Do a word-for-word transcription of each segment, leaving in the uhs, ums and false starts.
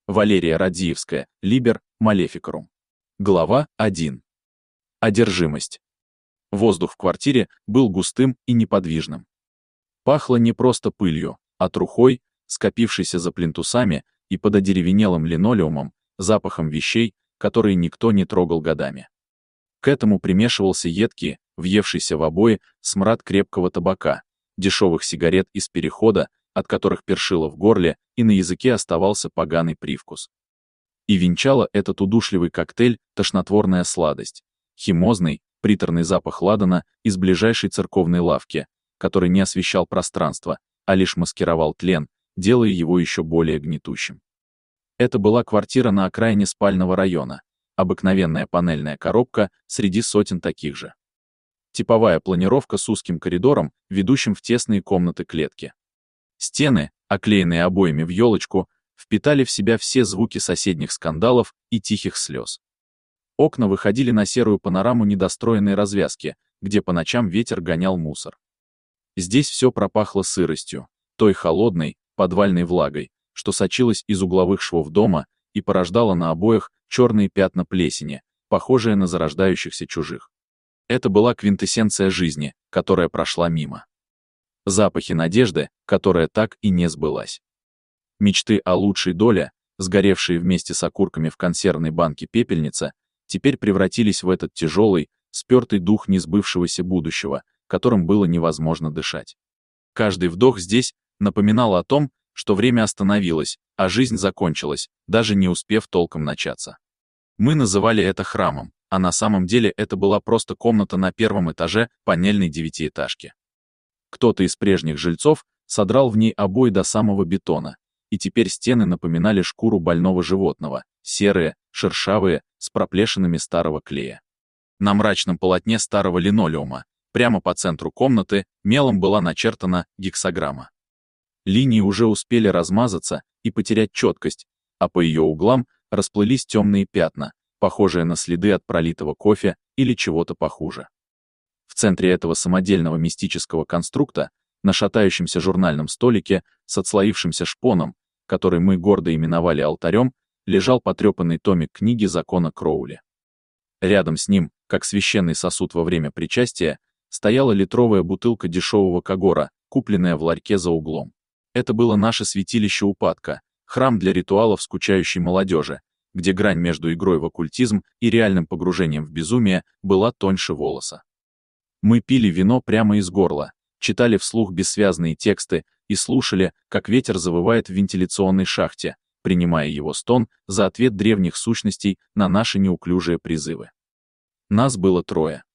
Валерия Радзиевская, Liber Maleficarum. Глава один. Одержимость. Воздух в квартире был густым и неподвижным. Пахло не просто пылью, а трухой, скопившейся за плинтусами и под одеревенелым линолеумом, запахом вещей, которые никто не трогал годами. К этому примешивался едкий, въевшийся в обои, смрад крепкого табака, дешевых сигарет из перехода, от которых першило в горле, и на языке оставался поганый привкус. И венчала этот удушливый коктейль тошнотворная сладость, химозный, приторный запах ладана из ближайшей церковной лавки, который не освещал пространство, а лишь маскировал тлен, делая его еще более гнетущим. Это была квартира на окраине спального района, обыкновенная панельная коробка среди сотен таких же. Типовая планировка с узким коридором, ведущим в тесные комнаты-клетки. Стены, оклеенные обоями в елочку, впитали в себя все звуки соседних скандалов и тихих слез. Окна выходили на серую панораму недостроенной развязки, где по ночам ветер гонял мусор. Здесь все пропахло сыростью, той холодной, подвальной влагой, что сочилась из угловых швов дома и порождала на обоях черные пятна плесени, похожие на зарождающихся чужих. Это была квинтэссенция жизни, которая прошла мимо. Запахи надежды, которая так и не сбылась. Мечты о лучшей доле, сгоревшие вместе с окурками в консервной банке пепельница, теперь превратились в этот тяжелый, спертый дух несбывшегося будущего, которым было невозможно дышать. Каждый вдох здесь напоминал о том, что время остановилось, а жизнь закончилась, даже не успев толком начаться. Мы называли это храмом, а на самом деле это была просто комната на первом этаже панельной девятиэтажки. Кто-то из прежних жильцов содрал в ней обои до самого бетона, и теперь стены напоминали шкуру больного животного, серые, шершавые, с проплешинами старого клея. На мрачном полотне старого линолеума, прямо по центру комнаты, мелом была начертана гексаграмма. Линии уже успели размазаться и потерять четкость, а по ее углам расплылись темные пятна, похожие на следы от пролитого кофе или чего-то похуже. В центре этого самодельного мистического конструкта, на шатающемся журнальном столике с отслоившимся шпоном, который мы гордо именовали алтарем, лежал потрепанный томик книги закона Кроули. Рядом с ним, как священный сосуд во время причастия, стояла литровая бутылка дешевого когора, купленная в ларьке за углом. Это было наше святилище упадка, храм для ритуалов скучающей молодежи, где грань между игрой в оккультизм и реальным погружением в безумие была тоньше волоса. Мы пили вино прямо из горла, читали вслух бессвязные тексты и слушали, как ветер завывает в вентиляционной шахте, принимая его стон за ответ древних сущностей на наши неуклюжие призывы. Нас было трое.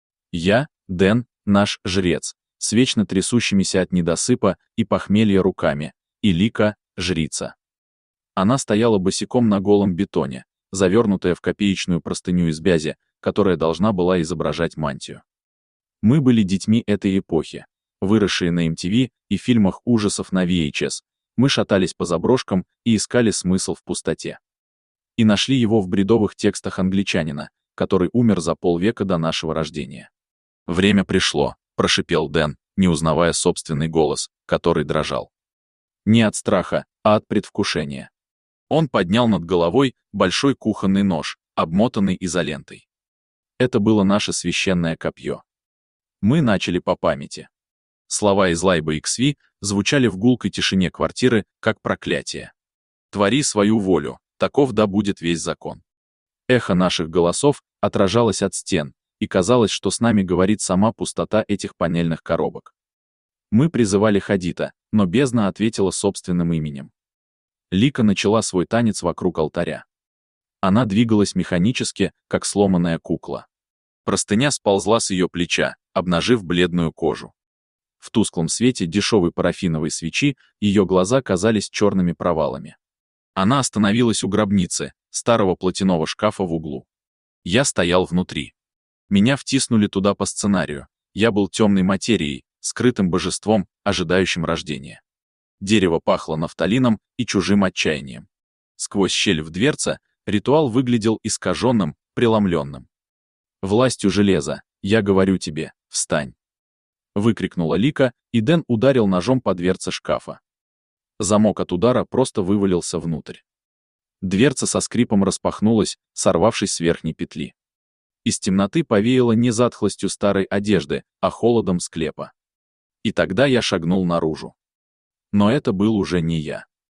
Я, Дэн, наш жрец, с вечно трясущимися от недосыпа и похмелья руками, и Лика, жрица. Она стояла босиком на голом бетоне, завернутая в копеечную простыню из бязи, которая должна была изображать мантию. Мы были детьми этой эпохи, выросшие на эм ти ви и фильмах ужасов на ви эйч эс. Мы шатались по заброшкам и искали смысл в пустоте. И нашли его в бредовых текстах англичанина, который умер за полвека до нашего рождения. «Время пришло», — прошипел Дэн, не узнавая собственный голос, который дрожал. Не от страха, а от предвкушения. Он поднял над головой большой кухонный нож, обмотанный изолентой. Это было наше священное копье. Мы начали по памяти. Слова из Лайба икс ви звучали в гулкой тишине квартиры, как проклятие. «Твори свою волю, таков да будет весь закон». Эхо наших голосов отражалось от стен, и казалось, что с нами говорит сама пустота этих панельных коробок. Мы призывали Хадита, но бездна ответила собственным именем. Лика начала свой танец вокруг алтаря. Она двигалась механически, как сломанная кукла. Простыня сползла с ее плеча, обнажив бледную кожу. В тусклом свете дешевой парафиновой свечи ее глаза казались черными провалами. Она остановилась у гробницы, старого платяного шкафа в углу. Я стоял внутри. Меня втиснули туда по сценарию. Я был темной материей, скрытым божеством, ожидающим рождения. Дерево пахло нафталином и чужим отчаянием. Сквозь щель в дверце ритуал выглядел искаженным, преломленным. «Властью железа, я говорю тебе, встань!» Выкрикнула Лика, и Дэн ударил ножом по дверце шкафа. Замок от удара просто вывалился внутрь. Дверца со скрипом распахнулась, сорвавшись с верхней петли. Из темноты повеяло не затхлостью старой одежды, а холодом склепа. И тогда я шагнул наружу. Но это был уже не я.